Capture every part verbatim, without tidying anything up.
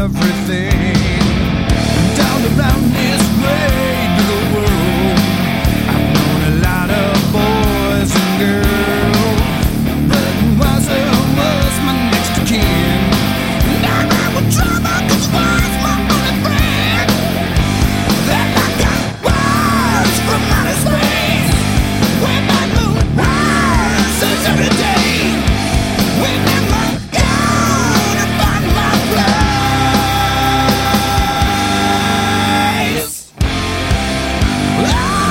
everything. Down around this way to the world, I've known a lot of boys and girls, but Wiser was my next of kin. Now I'm in trouble 'cause Wiser my only friend. Then I got wise from outer space, when my moon rises every day. When am I gonna find my place? Oh!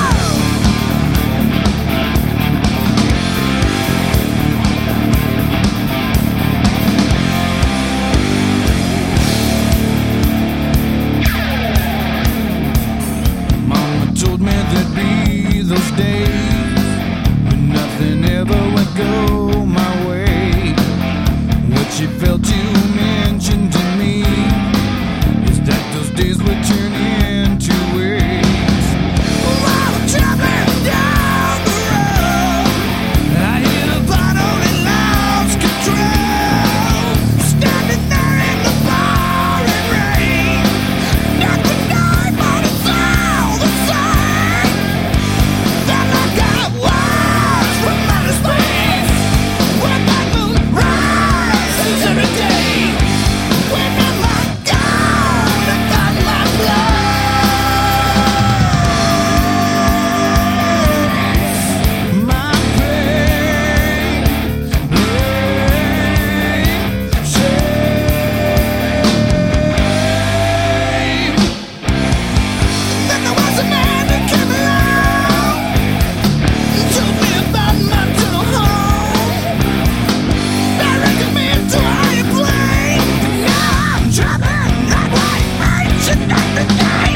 Mama told me there'd be those days when nothing ever would go my way. What she failed to mention to me is that those days would turn into weeks. While I'm traveling down the road, I hit a bottle and lost control. Standing there in the pouring rain, not the knife on the sound the same. Then I got wise from outer space, when that moon rises every day. When am I gonna find my place? My pain, blame, shame. Then there was a man that came along, told me about my gentle home, directed me into a higher plane. Now I'm traveling that way, ancient everything.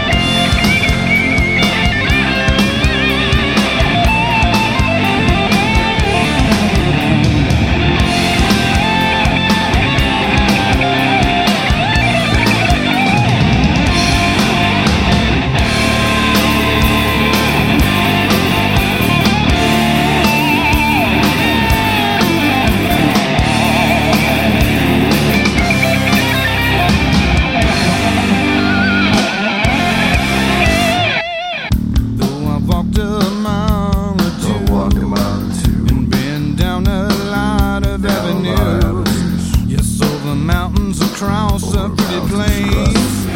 Though I've walked a mile or two, and been down a lot of avenues, yes, over mountains, across a pretty plains.